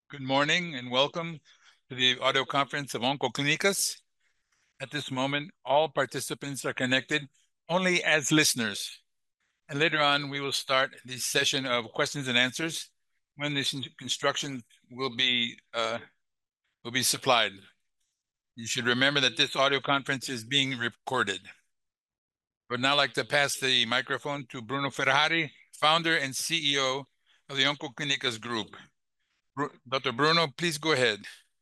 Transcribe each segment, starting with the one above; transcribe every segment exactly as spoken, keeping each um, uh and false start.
Good morning and welcome to the audio conference of Oncoclínicas. At this moment, all participants are connected only as listeners. And later on, we will start the session of questions and answers when this instruction will be uh, will be supplied. You should remember that this audio conference is being recorded. I would now like to pass the microphone to Bruno Ferrari, founder and C E O of the Oncoclínicas Group. Doctor Bruno, please go ahead.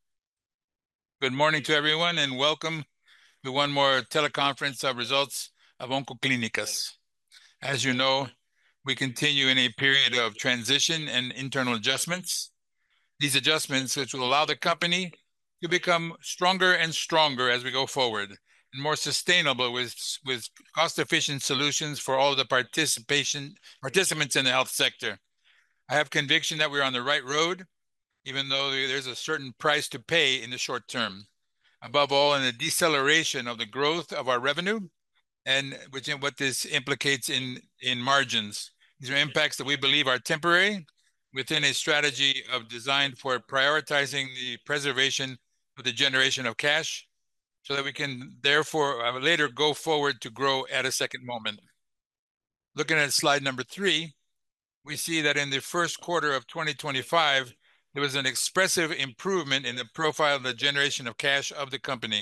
Good morning to everyone and welcome to one more teleconference of results of Oncoclínicas. As you know, we continue in a period of transition and internal adjustments. These adjustments which will allow the company to become stronger and stronger as we go forward and more sustainable with, with cost-efficient solutions for all the participation participants in the health sector. I have conviction that we're on the right road, even though there's a certain price to pay in the short term. Above all, in the deceleration of the growth of our revenue, and which what this implicates in in margins. These are impacts that we believe are temporary within a strategy of design for prioritizing the preservation of the generation of cash, so that we can therefore uh, later go forward to grow at a second moment. Looking at slide number three, we see that in the first quarter of twenty twenty-five, there was an expressive improvement in the profile of the generation of cash of the company.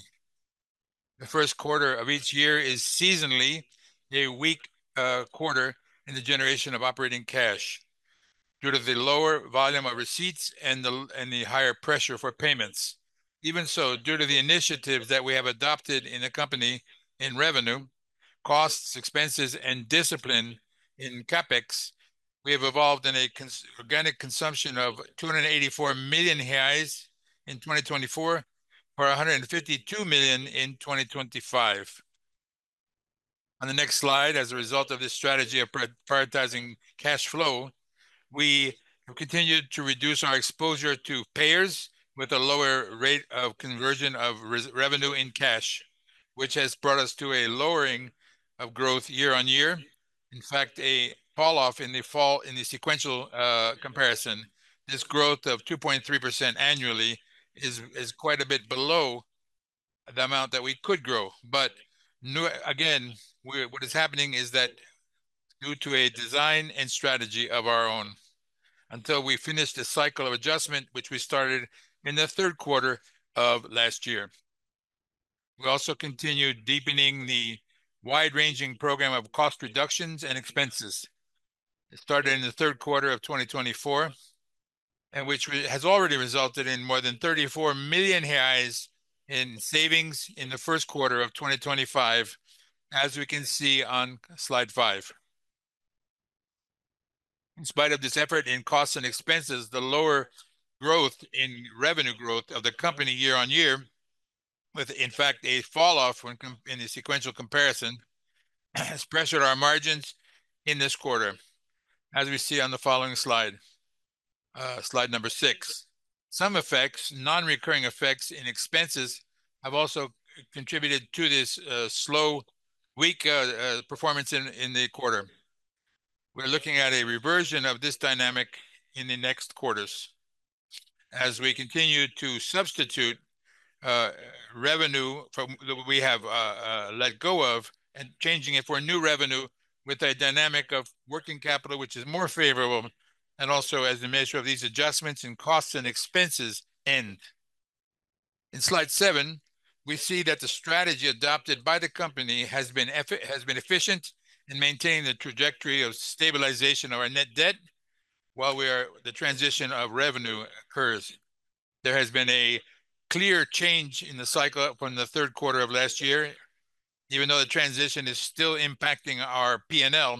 The first quarter of each year is seasonally a weak uh, quarter in the generation of operating cash due to the lower volume of receipts and the, and the higher pressure for payments. Even so, due to the initiatives that we have adopted in the company in revenue, costs, expenses, and discipline in capex, we have evolved in a cons organic consumption of two hundred eighty-four million reais in twenty twenty-four for one hundred fifty-two million in twenty twenty-five. On the next slide, as a result of this strategy of prioritizing cash flow, we have continued to reduce our exposure to payers with a lower rate of conversion of revenue in cash, which has brought us to a lowering of growth year on year. In fact, a fall off in the fall in the sequential uh, comparison. This growth of two point three percent annually is is quite a bit below the amount that we could grow. But new, again, we, what is happening is that due to a design and strategy of our own, until we finish the cycle of adjustment, which we started in the third quarter of last year. We also continued deepening the wide-ranging program of cost reductions and expenses. It started in the third quarter of twenty twenty-four, and which has already resulted in more than thirty-four million reais in savings in the first quarter of twenty twenty-five, as we can see on slide five. In spite of this effort in costs and expenses, the lower growth in revenue growth of the company year on year, with in fact a fall off when in the sequential comparison, has pressured our margins in this quarter, as we see on the following slide, uh, slide number six. Some effects, non-recurring effects in expenses, have also contributed to this uh, slow, weak uh, uh, performance in, in the quarter. We're looking at a reversion of this dynamic in the next quarters as we continue to substitute uh, revenue from that we have uh, uh, let go of and changing it for new revenue with a dynamic of working capital which is more favorable, and also as the measure of these adjustments in costs and expenses end. In slide seven, we see that the strategy adopted by the company has been has been efficient in maintaining the trajectory of stabilization of our net debt while we are the transition of revenue occurs. There has been a clear change in the cycle from the third quarter of last year, even though the transition is still impacting our P and L.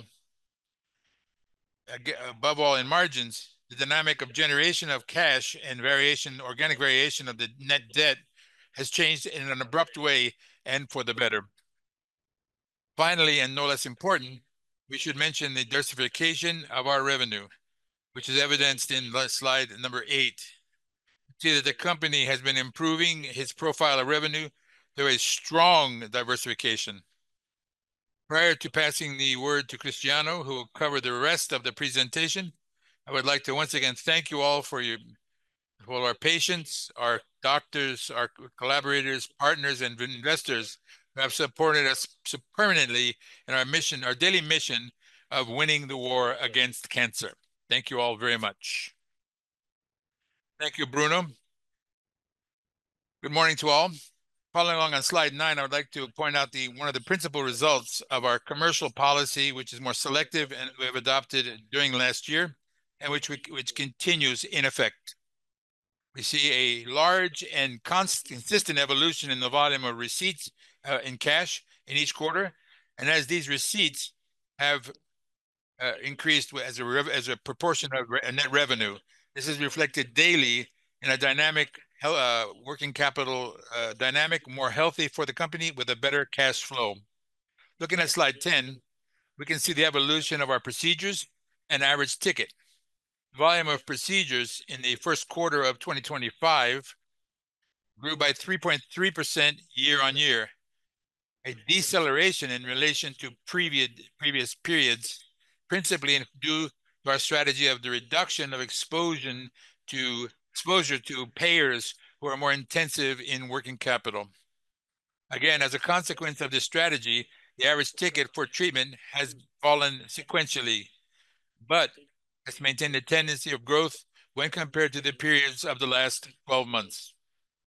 Above all in margins, the dynamic of generation of cash and variation, organic variation of the net debt has changed in an abrupt way and for the better. Finally, and no less important, we should mention the diversification of our revenue, which is evidenced in slide number eight. See that the company has been improving its profile of revenue through a strong diversification. Prior to passing the word to Cristiano, who will cover the rest of the presentation, I would like to once again thank you all for your for our patients, our doctors, our collaborators, partners, and investors who have supported us permanently in our mission, our daily mission of winning the war against cancer. Thank you all very much. Thank you, Bruno. Good morning to all. Following along on slide nine, I would like to point out the one of the principal results of our commercial policy, which is more selective and we have adopted during last year, and which we, which continues in effect. We see a large and constant, consistent evolution in the volume of receipts uh, in cash in each quarter, and as these receipts have uh, increased as a rev- as a proportion of re- net revenue, this is reflected daily in a dynamic uh, working capital uh, dynamic, more healthy for the company with a better cash flow. Looking at slide ten, we can see the evolution of our procedures and average ticket. Volume of procedures in the first quarter of twenty twenty-five grew by three point three percent year on year, a deceleration in relation to previous previous periods, principally due to our strategy of the reduction of exposure to exposure to payers who are more intensive in working capital. Again, as a consequence of this strategy, the average ticket for treatment has fallen sequentially, but has maintained a tendency of growth when compared to the periods of the last twelve months.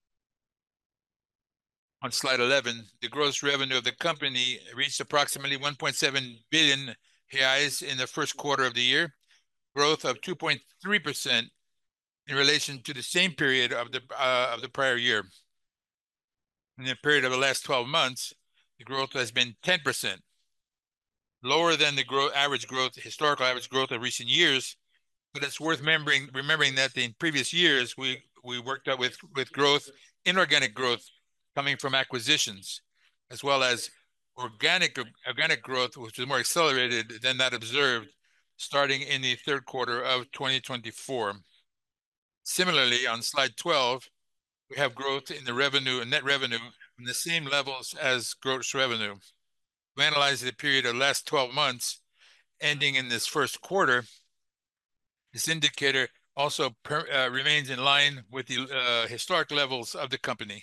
On slide eleven, the gross revenue of the company reached approximately one point seven billion reais in the first quarter of the year, growth of two point three percent in relation to the same period of the uh, of the prior year. In the period of the last twelve months, the growth has been ten percent, lower than the growth, average growth, historical average growth of recent years. But it's worth remembering remembering that in previous years we we worked out with with growth, inorganic growth coming from acquisitions, as well as organic organic growth, which is more accelerated than that observed starting in the third quarter of twenty twenty-four. Similarly, on slide twelve, we have growth in the revenue and net revenue from the same levels as gross revenue. We analyze the period of the last twelve months, ending in this first quarter. This indicator also per, uh, remains in line with the uh, historic levels of the company.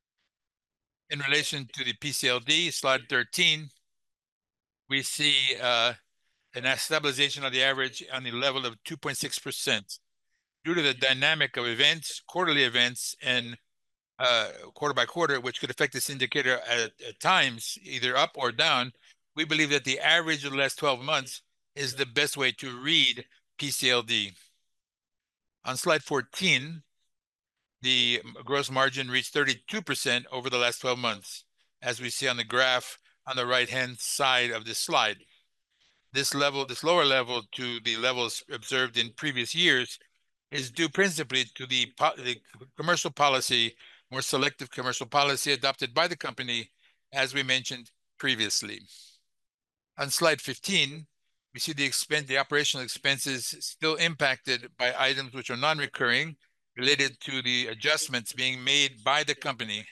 In relation to the P C L D, slide thirteen, we see uh, an stabilization of the average on the level of two point six percent. Due to the dynamic of events, quarterly events, and uh, quarter by quarter, which could affect this indicator at, at times, either up or down, we believe that the average of the last twelve months is the best way to read P C L D. On slide fourteen, the gross margin reached thirty-two percent over the last twelve months, as we see on the graph on the right-hand side of this slide. This level, this lower level to the levels observed in previous years is due principally to the, the commercial policy, more selective commercial policy adopted by the company, as we mentioned previously. On slide fifteen, we see the expense, the operational expenses still impacted by items which are non-recurring, related to the adjustments being made by the company.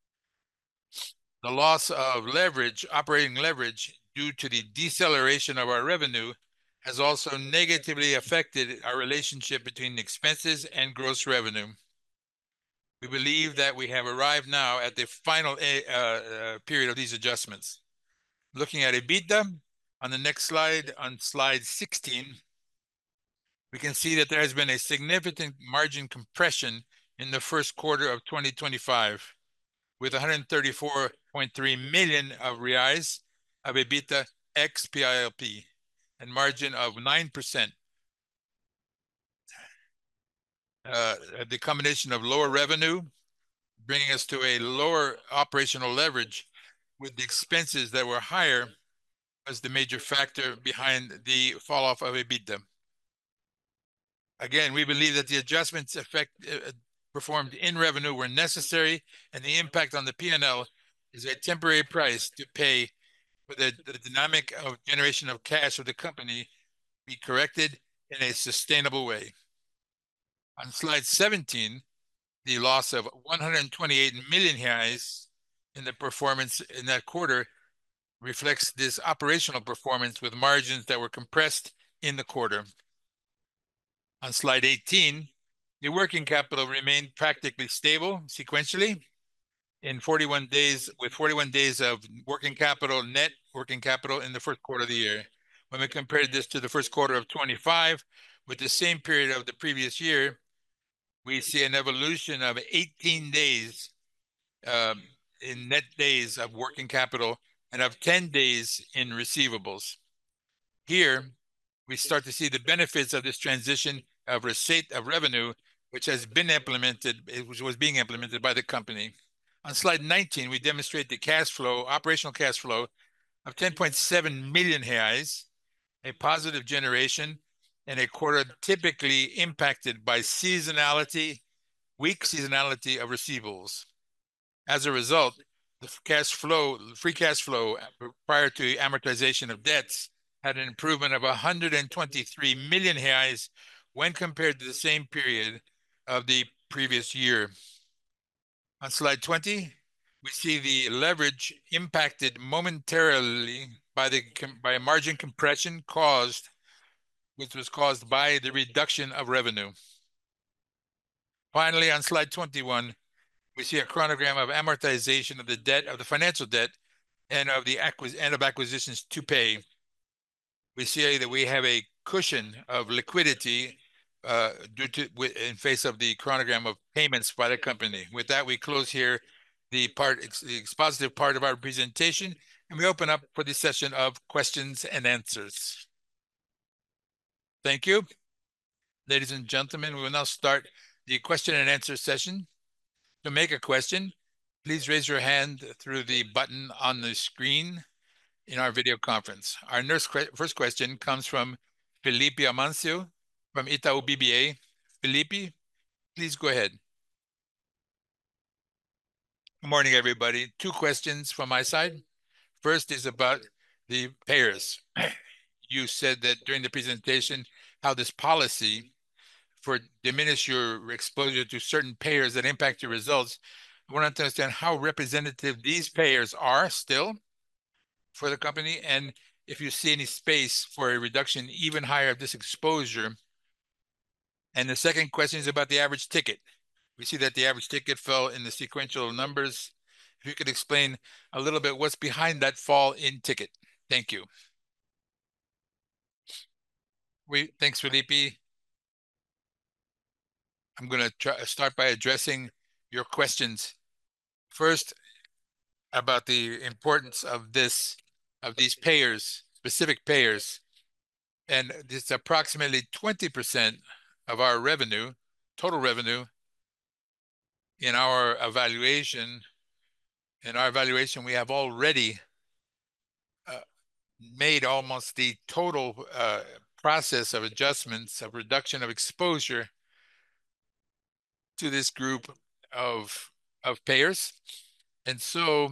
The loss of leverage, operating leverage, due to the deceleration of our revenue has also negatively affected our relationship between expenses and gross revenue. We believe that we have arrived now at the final uh, uh, period of these adjustments. Looking at EBITDA, on the next slide, on slide sixteen, we can see that there has been a significant margin compression in the first quarter of twenty twenty-five, with one hundred thirty-four point three million of reais of EBITDA ex P I L P, and margin of nine percent. Uh, the combination of lower revenue, bringing us to a lower operational leverage, with the expenses that were higher, was the major factor behind the fall off of EBITDA. Again, we believe that the adjustments effect, uh, performed in revenue were necessary, and the impact on the P and L is a temporary price to pay for the, the dynamic of generation of cash of the company be corrected in a sustainable way. On slide seventeen, the loss of one hundred twenty-eight million reais in the performance in that quarter reflects this operational performance with margins that were compressed in the quarter. On slide eighteen, The working capital remained practically stable sequentially in forty-one days, with forty-one days of working capital, net working capital in the first quarter of the year. When we compared this to the first quarter of twenty-five with the same period of the previous year, we see an evolution of eighteen days um, in net days of working capital and of ten days in receivables. Here, we start to see the benefits of this transition of receipt of revenue, which has been implemented, which was being implemented by the company. On slide nineteen, we demonstrate the cash flow, operational cash flow of ten point seven million reais, a positive generation in a quarter typically impacted by seasonality, weak seasonality of receivables. As a result, the cash flow, free cash flow prior to amortization of debts had an improvement of one hundred twenty-three million reais when compared to the same period of the previous year. On slide twenty, we see the leverage impacted momentarily by the by a margin compression caused, which was caused by the reduction of revenue. Finally, on slide twenty-one, we see a chronogram of amortization of the debt, of the financial debt, and of the acquis- and of acquisitions to pay. We see that we have a cushion of liquidity uh, due to in face of the chronogram of payments by the company. With that, we close here the part, the expositive part of our presentation, and we open up for the session of questions and answers. Thank you. Ladies and gentlemen, we will now start the question and answer session. To make a question, please raise your hand through the button on the screen in our video conference. Our first question comes from Felipe Amancio from Itaú B B A. Felipe, please go ahead. Good morning, everybody. Two questions from my side. First is about the payers. You said that during the presentation how this policy for diminish your exposure to certain payers that impact your results. I want to understand how representative these payers are still for the company, and if you see any space for a reduction even higher of this exposure. And the second question is about the average ticket. We see that the average ticket fell in the sequential numbers. If you could explain a little bit what's behind that fall in ticket. Thank you. We, thanks, Felipe. I'm going to try, start by addressing your questions. First, about the importance of this, of these payers, specific payers, and it's approximately twenty percent of our revenue, total revenue. In our evaluation, in our evaluation, we have already uh, made almost the total uh, process of adjustments, of reduction of exposure to this group of of payers. And so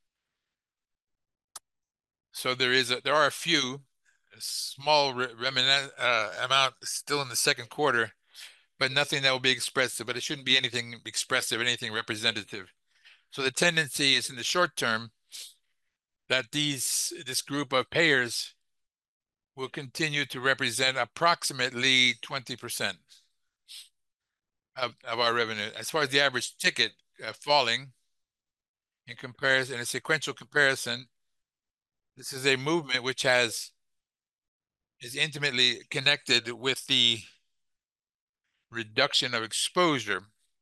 so there is a, there are a few a small remnant uh, amount still in the second quarter, but nothing that will be expressive. But it shouldn't be anything expressive, anything representative. So the tendency is in the short term that these this group of payers will continue to represent approximately twenty percent of, of our revenue. As far as the average ticket uh, falling in comparison, in a sequential comparison, this is a movement which has is intimately connected with the reduction of exposure,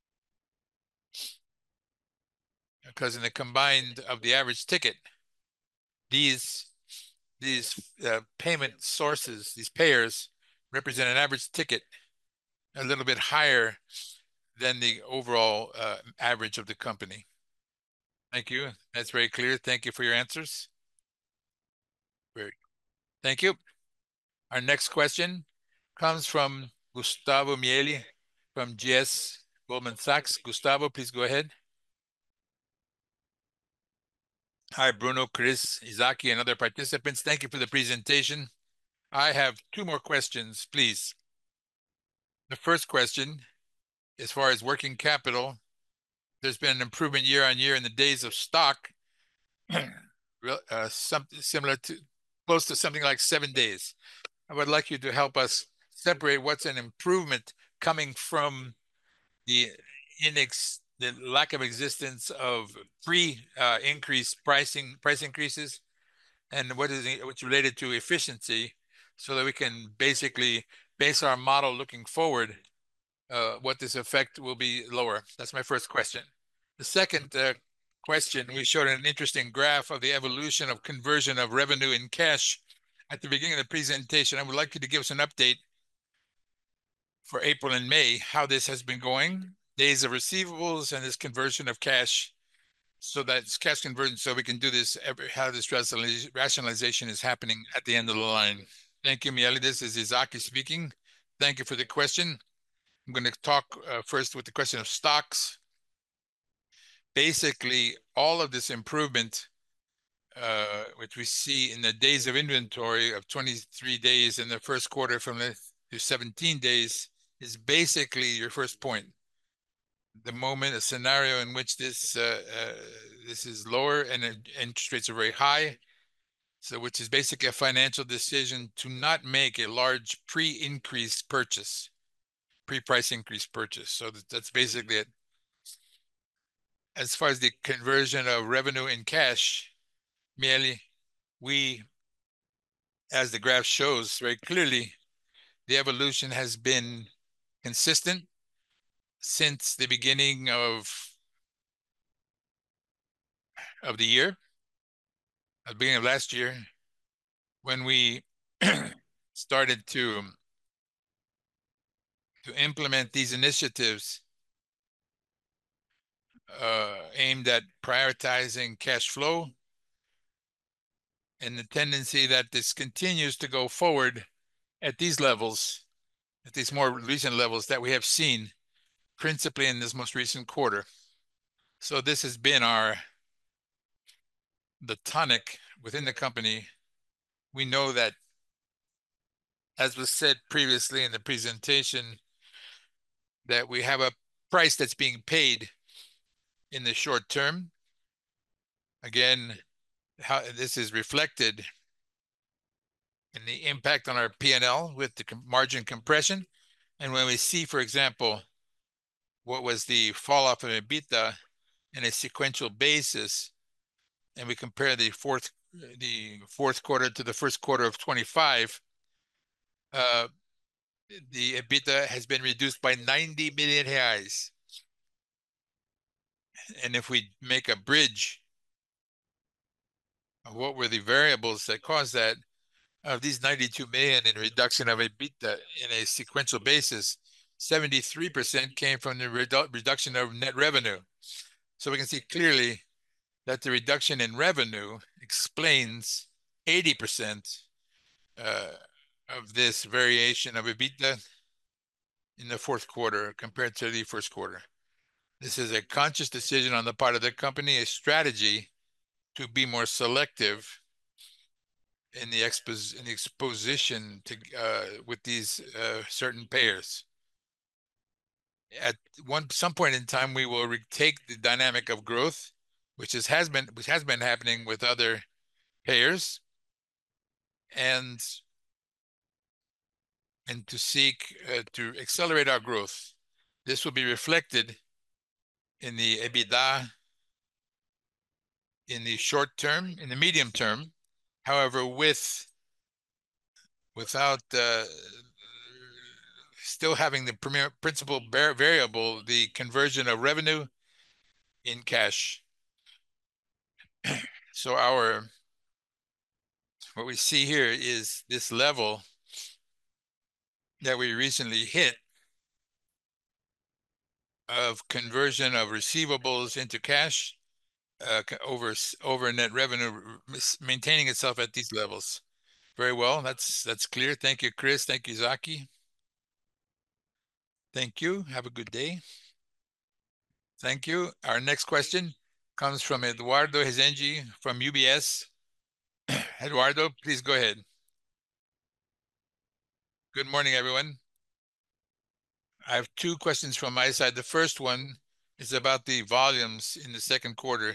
because in the combined of the average ticket, these these uh, payment sources, these payers, represent an average ticket a little bit higher than the overall uh, average of the company. Thank you. That's very clear. Thank you for your answers. Very. Thank you. Our next question comes from Gustavo Miele from G S Goldman Sachs. Gustavo, please go ahead. Hi, Bruno, Chris, Izaki, and other participants. Thank you for the presentation. I have two more questions, please. The first question, as far as working capital, there's been an improvement year on year in the days of stock, uh, something similar to close to something like seven days. I would like you to help us separate what's an improvement coming from the inex the lack of existence of pre uh, increase pricing price increases, and what is it, what's related to efficiency, so that we can basically base our model looking forward, uh, what this effect will be lower. That's my first question. The second uh, question, we showed an interesting graph of the evolution of conversion of revenue in cash at the beginning of the presentation. I would like you to give us an update for April and May, how this has been going, days of receivables and this conversion of cash, so that it's cash conversion, so we can do this, every, how this rationalization is happening at the end of the line. Thank you, Miele. This is Izaki speaking. Thank you for the question. I'm going to talk uh, first with the question of stocks. Basically, all of this improvement, uh, which we see in the days of inventory of twenty-three days in the first quarter from the to seventeen days, is basically your first point. The moment, a scenario in which this uh, uh, this is lower and uh, interest rates are very high, so which is basically a financial decision to not make a large pre-increase purchase, pre-price increase purchase. So that, that's basically it. As far as the conversion of revenue in cash, merely we, as the graph shows very clearly, the evolution has been consistent since the beginning of of the year, at the beginning of last year, when we started to to implement these initiatives uh, aimed at prioritizing cash flow, and the tendency that this continues to go forward at these levels, at these more recent levels that we have seen, principally in this most recent quarter. So this has been our the tonic within the company. We know that, as was said previously in the presentation, that we have a price that's being paid in the short term. Again, how this is reflected in the impact on our P and L with the margin compression. And when we see, for example, what was the fall off of EBITDA in a sequential basis, and we compare the fourth the fourth quarter to the first quarter of twenty-five, uh, the EBITDA has been reduced by ninety million reais. And if we make a bridge of what were the variables that caused that, of these ninety-two million in reduction of EBITDA in a sequential basis, seventy-three percent came from the redu reduction of net revenue. So we can see clearly that the reduction in revenue explains eighty percent uh, of this variation of EBITDA in the fourth quarter compared to the first quarter. This is a conscious decision on the part of the company, a strategy to be more selective in the, expos in the exposition to uh, with these uh, certain payers. At one some point in time, we will retake the dynamic of growth, which is has been which has been happening with other payers, and and to seek uh, to accelerate our growth. This will be reflected in the EBITDA in the short term, in the medium term. However, with without uh, still having the premier principal variable, the conversion of revenue in cash. So our what we see here is this level that we recently hit of conversion of receivables into cash, uh, over over net revenue, maintaining itself at these levels. Very well. That's that's clear. Thank you, Chris. Thank you, Zaki. Thank you. Have a good day. Thank you. Our next question comes from Eduardo Resende from U B S. Eduardo, please go ahead. Good morning, everyone. I have two questions from my side. The first one is about the volumes in the second quarter.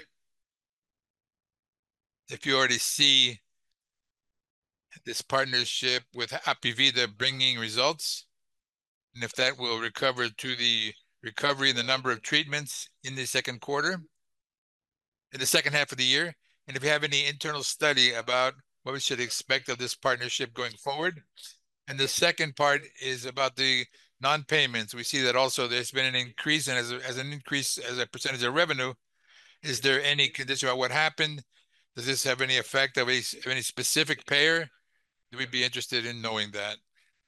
If you already see this partnership with Hapvida bringing results, and if that will recover to the recovery in the number of treatments in the second quarter, in the second half of the year, and if you have any internal study about what we should expect of this partnership going forward. And the second part is about the non-payments. We see that also there's been an increase, and as, a, as an increase as a percentage of revenue, is there any condition about what happened? Does this have any effect of, a, of any specific payer? We'd be interested in knowing that.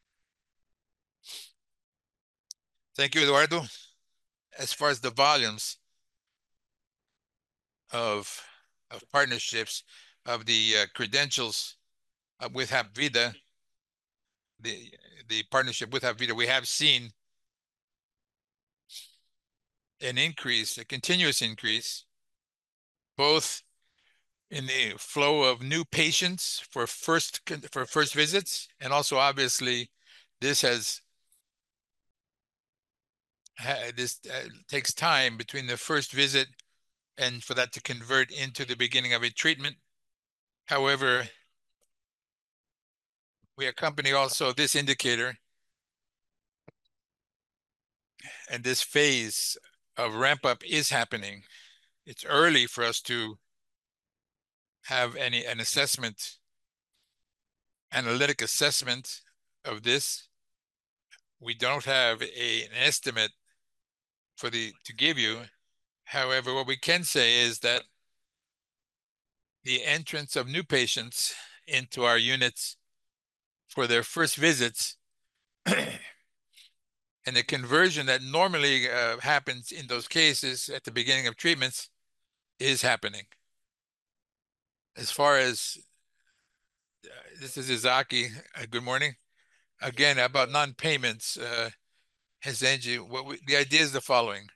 Thank you, Eduardo. As far as the volumes of of partnerships of the uh, credentials uh, with Hapvida, the the partnership with Hapvida, we have seen an increase, a continuous increase, both in the flow of new patients for first for first visits, and also obviously this has this uh, takes time between the first visit and for that to convert into the beginning of a treatment. However, we accompany also this indicator and this phase of ramp up is happening. It's early for us to have any an assessment, analytic assessment of this. We don't have a, an estimate for the to give you. However, what we can say is that the entrance of new patients into our units for their first visits and the conversion that normally uh, happens in those cases at the beginning of treatments is happening. As far as uh, this is Izaki, uh, good morning. Again, about non-payments, uh, Hezenji, what we, the idea is the following.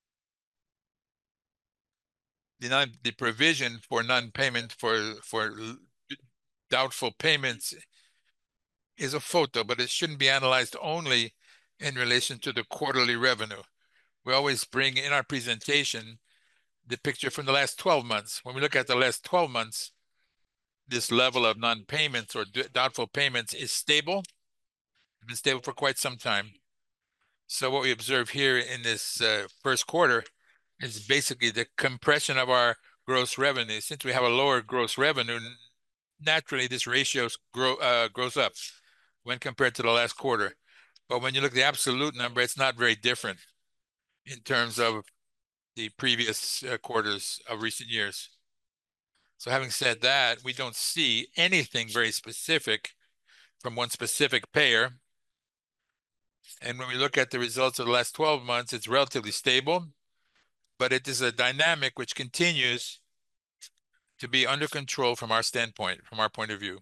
The, non, the provision for non-payment for, for doubtful payments is a photo, but it shouldn't be analyzed only in relation to the quarterly revenue. We always bring in our presentation the picture from the last twelve months. When we look at the last twelve months, this level of non-payments or doubtful payments is stable. It's been stable for quite some time. So what we observe here in this uh, first quarter is basically the compression of our gross revenue. Since we have a lower gross revenue, naturally this ratio grow, uh, grows up when compared to the last quarter. But when you look at the absolute number, it's not very different in terms of the previous uh, quarters of recent years. So having said that, we don't see anything very specific from one specific payer. And when we look at the results of the last twelve months, it's relatively stable, but it is a dynamic which continues to be under control from our standpoint, from our point of view.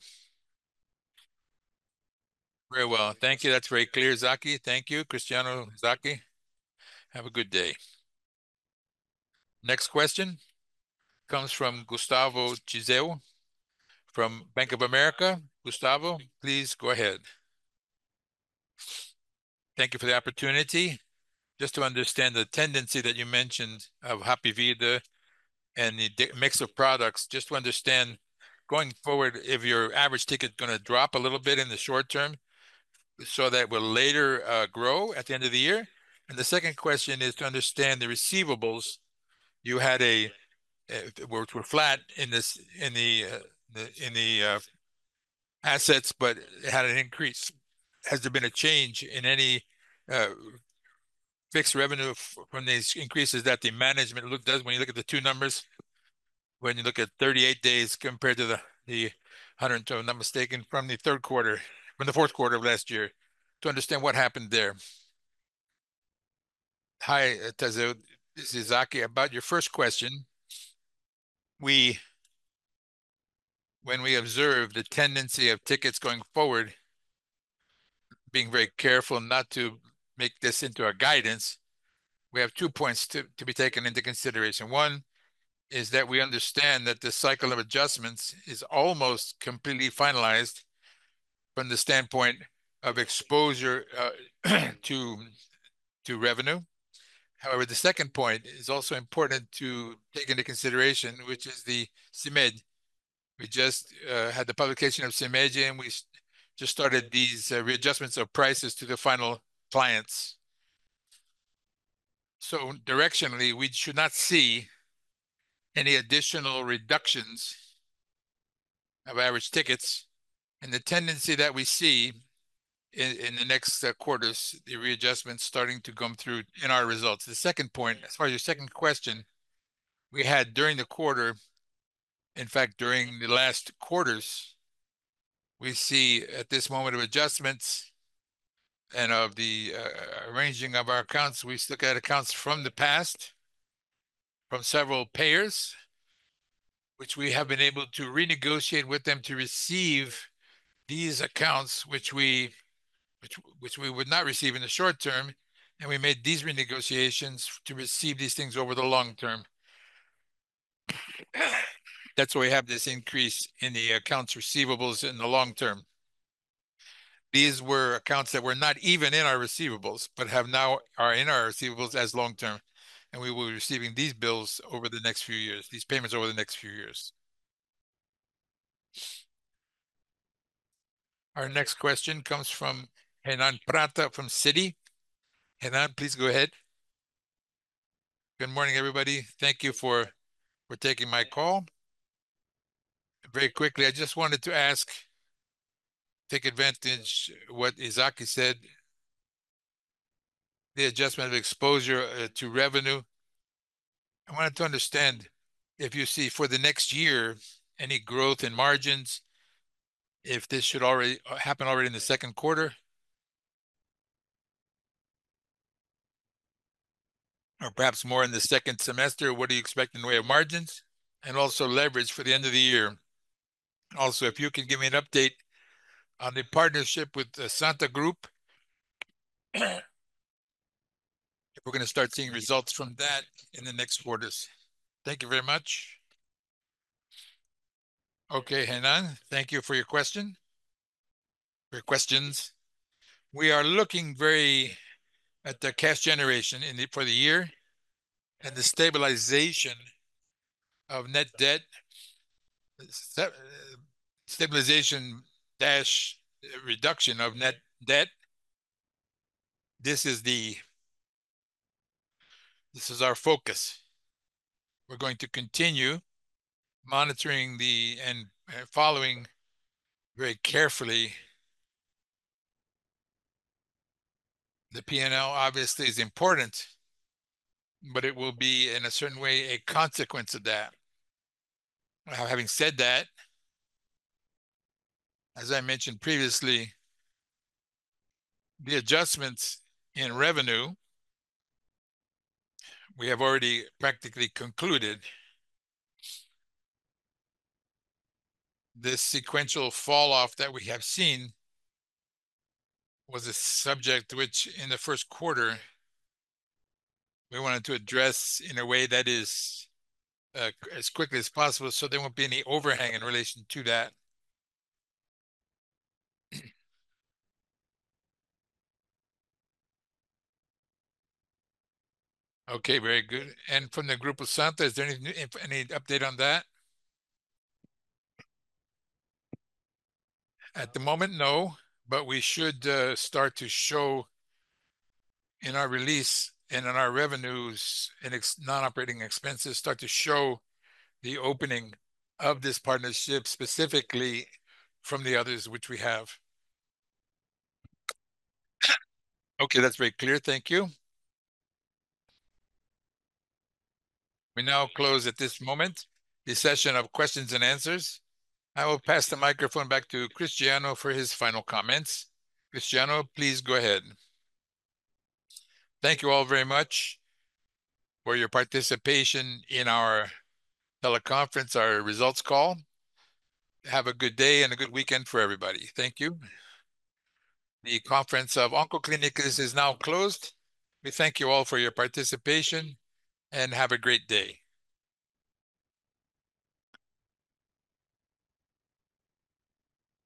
Very well. Thank you. That's very clear, Zaki. Thank you, Cristiano Zaki. Have a good day. Next question comes from Gustavo Giseo from Bank of America. Gustavo, please go ahead. Thank you for the opportunity. Just to understand the tendency that you mentioned of Hapvida and the mix of products, just to understand going forward, if your average ticket is going to drop a little bit in the short term, so that will later uh, grow at the end of the year. And the second question is to understand the receivables. You had a, uh, which were flat in this in the uh, the in the uh, assets, but it had an increase. Has there been a change in any uh, fixed revenue from these increases that the management look does when you look at the two numbers? When you look at thirty-eight days compared to the the one hundred, if I'm not mistaken, from the third quarter, from the fourth quarter of last year, to understand what happened there. Hi, Tazeo. This is Zaki. About your first question, we, when we observe the tendency of tickets going forward, being very careful not to make this into our guidance, we have two points to, to be taken into consideration. One is that we understand that the cycle of adjustments is almost completely finalized from the standpoint of exposure uh, to to revenue. However, the second point is also important to take into consideration, which is the CIMED. We just uh, had the publication of CIMED, and we just started these uh, readjustments of prices to the final clients. So directionally, we should not see any additional reductions of average tickets. And the tendency that we see in, in the next uh, quarters, the readjustments starting to come through in our results. The second point, as far as your second question, we had during the quarter, in fact, during the last quarters, we see at this moment of adjustments and of the uh, arranging of our accounts, we look at accounts from the past, from several payers, which we have been able to renegotiate with them to receive these accounts, which we which which we would not receive in the short term, and we made these renegotiations to receive these things over the long term. That's why we have this increase in the accounts receivables in the long term. These were accounts that were not even in our receivables, but have now are in our receivables as long term, and we will be receiving these bills over the next few years, these payments over the next few years. Our next question comes from Renan Prata from Citi. Renan, please go ahead. Good morning, everybody. Thank you for for taking my call. Very quickly, I just wanted to ask, take advantage what Izaki said, the adjustment of exposure uh, to revenue. I wanted to understand if you see for the next year any growth in margins, if this should already uh, happen already in the second quarter, or perhaps more in the second semester. What do you expect in the way of margins? And also leverage for the end of the year. Also, if you can give me an update on the partnership with the Santa Group, if we're going to start seeing results from that in the next quarters. Thank you very much. Okay, Henan, thank you for your question, your questions. We are looking very at the cash generation in the, for the year and the stabilization of net debt, stabilization dash reduction of net debt. This is the this is our focus. We're going to continue monitoring the and following very carefully the P and L. Obviously is important, but it will be in a certain way a consequence of that. Now, having said that, as I mentioned previously, the adjustments in revenue we have already practically concluded. This sequential fall off that we have seen was a subject which in the first quarter we wanted to address in a way that is uh, as quickly as possible so there won't be any overhang in relation to that. Okay, very good. And from the Grupo Santa, is there any any update on that? At the moment, no, but we should uh, start to show in our release and in our revenues and ex non-operating expenses start to show the opening of this partnership specifically from the others which we have. Okay, that's very clear. Thank you. We now close at this moment the session of questions and answers. I will pass the microphone back to Cristiano for his final comments. Cristiano, please go ahead. Thank you all very much for your participation in our teleconference, our results call. Have a good day and a good weekend for everybody. Thank you. The conference of Oncoclínicas is now closed. We thank you all for your participation and have a great day.